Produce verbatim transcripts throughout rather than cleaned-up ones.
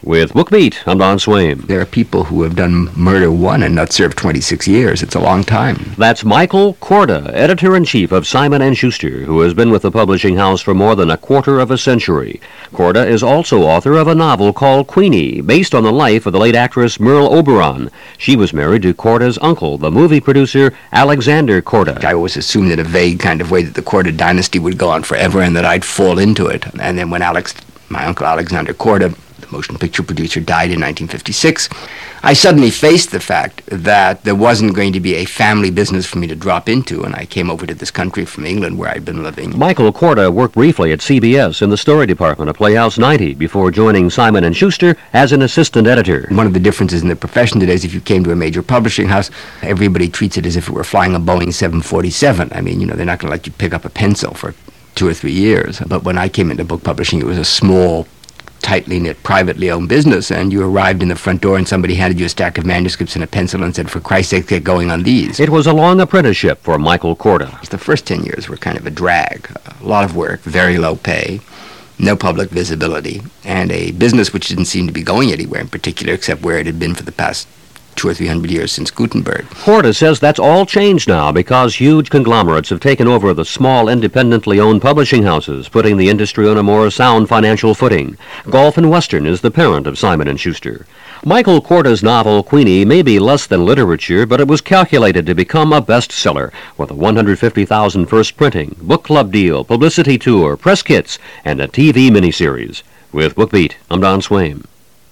With BookBeat, I'm Don Swaim. There are people who have done murder one and not served twenty-six years. It's a long time. That's Michael Korda, editor-in-chief of Simon and Schuster, who has been with the publishing house for more than a quarter of a century. Korda is also author of a novel called Queenie, based on the life of the late actress Merle Oberon. She was married to Korda's uncle, the movie producer Alexander Korda. I always assumed in a vague kind of way that the Korda dynasty would go on forever and that I'd fall into it. And then when Alex, my uncle Alexander Korda, the motion picture producer, died in nineteen fifty-six, I suddenly faced the fact that there wasn't going to be a family business for me to drop into, and I came over to this country from England where I'd been living. Michael Korda worked briefly at C B S in the story department of Playhouse ninety before joining Simon and Schuster as an assistant editor. One of the differences in the profession today is if you came to a major publishing house, everybody treats it as if it were flying a Boeing seven forty-seven. I mean, you know, they're not going to let you pick up a pencil for two or three years. But when I came into book publishing, it was a small, tightly knit, privately owned business, and you arrived in the front door and somebody handed you a stack of manuscripts and a pencil and said, for Christ's sake, get going on these. It was a long apprenticeship for Michael Korda. The first ten years were kind of a drag. A lot of work, very low pay, no public visibility, and a business which didn't seem to be going anywhere in particular except where it had been for the past two or three hundred years since Gutenberg. Korda says that's all changed now because huge conglomerates have taken over the small, independently owned publishing houses, putting the industry on a more sound financial footing. Gulf and Western is the parent of Simon and Schuster. Michael Korda's novel Queenie may be less than literature, but it was calculated to become a bestseller with a one hundred fifty thousand first printing, book club deal, publicity tour, press kits, and a T V miniseries. With BookBeat, I'm Don Swaim.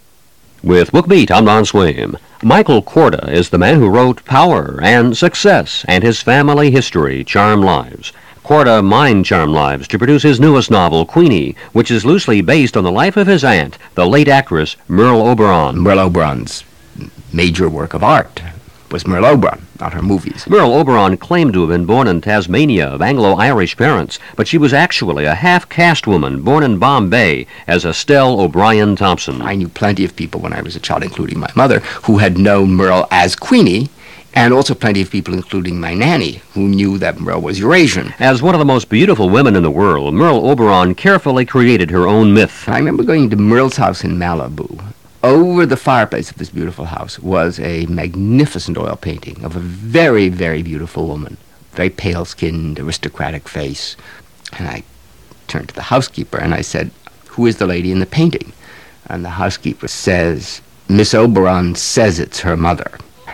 With BookBeat, I'm Don Swaim. Michael Korda is the man who wrote Power and Success and his family history, Charmed Lives. Korda mined Charmed Lives to produce his newest novel, Queenie, which is loosely based on the life of his aunt, the late actress Merle Oberon. Merle Oberon's major work of art was Merle Oberon, not her movies. Merle Oberon claimed to have been born in Tasmania of Anglo-Irish parents, but she was actually a half-caste woman born in Bombay as Estelle O'Brien Thompson. I knew plenty of people when I was a child, including my mother, who had known Merle as Queenie, and also plenty of people, including my nanny, who knew that Merle was Eurasian. As one of the most beautiful women in the world, Merle Oberon carefully created her own myth. I remember going to Merle's house in Malibu. Over the fireplace of this beautiful house was a magnificent oil painting of a very, very beautiful woman, very pale-skinned, aristocratic face. And I turned to the housekeeper and I said, "Who is the lady in the painting?" And the housekeeper says, "Miss Oberon says it's her mother."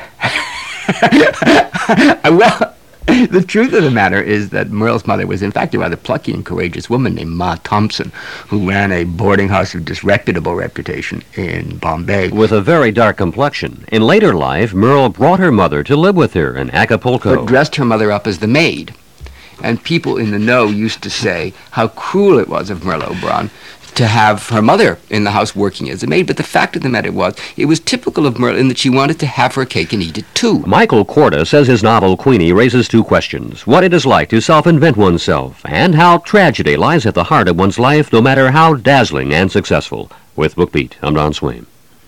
Well, the truth of the matter is that Merle's mother was in fact a rather plucky and courageous woman named Ma Thompson, who ran a boarding house of disreputable reputation in Bombay. With a very dark complexion. In later life, Merle brought her mother to live with her in Acapulco. But dressed her mother up as the maid. And people in the know used to say how cruel it was of Merle Oberon to have her mother in the house working as a maid. But the fact of the matter was, it was typical of Merle in that she wanted to have her cake and eat it too. Michael Korda says his novel Queenie raises two questions: what it is like to self-invent oneself, and how tragedy lies at the heart of one's life, no matter how dazzling and successful. With BookBeat, I'm Don Swaim.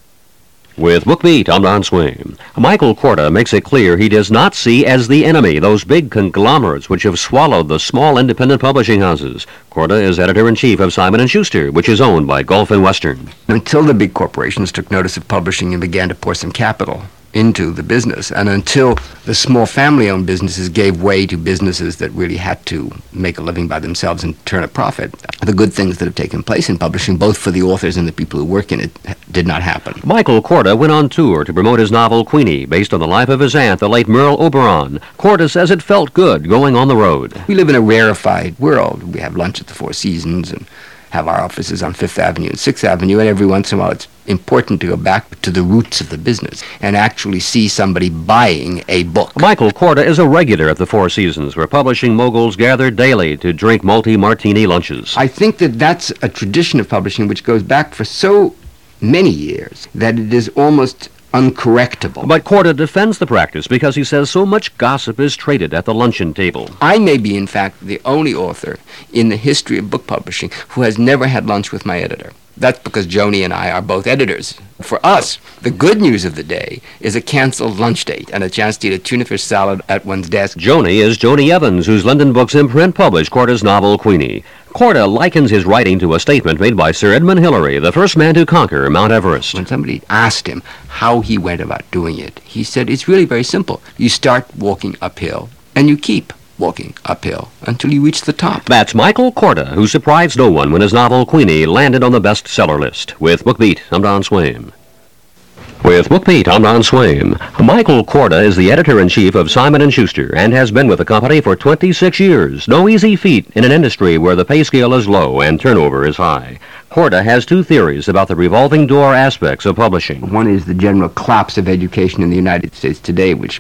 With BookBeat, I'm Don Swaim. Michael Korda makes it clear he does not see as the enemy those big conglomerates which have swallowed the small independent publishing houses. Korda is editor-in-chief of Simon and Schuster, which is owned by Gulf and Western. Until the big corporations took notice of publishing and began to pour some capital into the business, and until the small family-owned businesses gave way to businesses that really had to make a living by themselves and turn a profit, the good things that have taken place in publishing, both for the authors and the people who work in it, did not happen. Michael Korda went on tour to promote his novel Queenie, based on the life of his aunt, the late Merle Oberon. Korda says it felt good going on the road. We live in a rarefied world. We have lunch at the Four Seasons and have our offices on Fifth Avenue and Sixth Avenue, and every once in a while it's important to go back to the roots of the business and actually see somebody buying a book. Michael Korda is a regular at the Four Seasons, where publishing moguls gather daily to drink multi-martini lunches. I think that that's a tradition of publishing which goes back for so many years that it is almost uncorrectable. But Korda defends the practice because he says so much gossip is traded at the luncheon table. I may be, in fact, the only author in the history of book publishing who has never had lunch with my editor. That's because Joni and I are both editors. For us, the good news of the day is a canceled lunch date and a chance to eat a tuna fish salad at one's desk. Joni is Joni Evans, whose London Books imprint published Korda's novel Queenie. Korda likens his writing to a statement made by Sir Edmund Hillary, the first man to conquer Mount Everest. When somebody asked him how he went about doing it, he said, it's really very simple. You start walking uphill, and you keep walking uphill until you reach the top. That's Michael Korda, who surprised no one when his novel Queenie landed on the bestseller list. With BookBeat, I'm Don Swaim. With BookBeat, I'm Don Swaim. Michael Korda is the editor-in-chief of Simon and Schuster and has been with the company for twenty-six years. No easy feat in an industry where the pay scale is low and turnover is high. Korda has two theories about the revolving door aspects of publishing. One is the general collapse of education in the United States today, which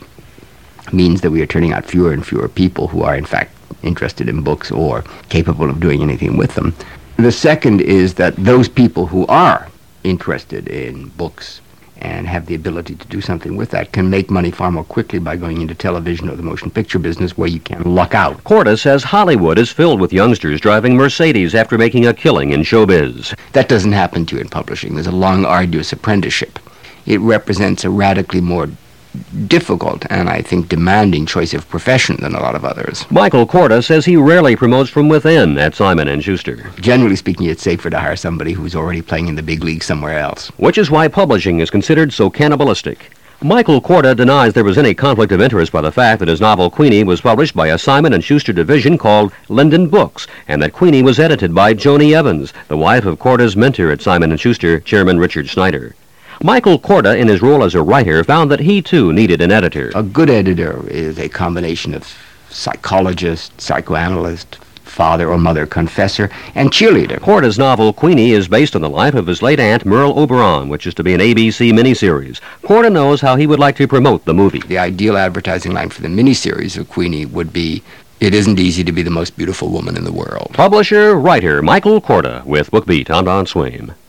means that we are turning out fewer and fewer people who are in fact interested in books or capable of doing anything with them. The second is that those people who are interested in books and have the ability to do something with that can make money far more quickly by going into television or the motion picture business, where you can luck out. Korda says Hollywood is filled with youngsters driving Mercedes after making a killing in showbiz. That doesn't happen to you in publishing. There's a long, arduous apprenticeship. It represents a radically more difficult and, I think, demanding choice of profession than a lot of others. Michael Korda says he rarely promotes from within at Simon and Schuster. Generally speaking, it's safer to hire somebody who's already playing in the big league somewhere else. Which is why publishing is considered so cannibalistic. Michael Korda denies there was any conflict of interest by the fact that his novel Queenie was published by a Simon and Schuster division called Linden Books, and that Queenie was edited by Joni Evans, the wife of Korda's mentor at Simon and Schuster, Chairman Richard Snyder. Michael Korda, in his role as a writer, found that he, too, needed an editor. A good editor is a combination of psychologist, psychoanalyst, father or mother confessor, and cheerleader. Korda's novel Queenie is based on the life of his late aunt, Merle Oberon, which is to be an A B C miniseries. Korda knows how he would like to promote the movie. The ideal advertising line for the miniseries of Queenie would be, "It isn't easy to be the most beautiful woman in the world." Publisher, writer, Michael Korda, with BookBeat. I'm Don Swaim.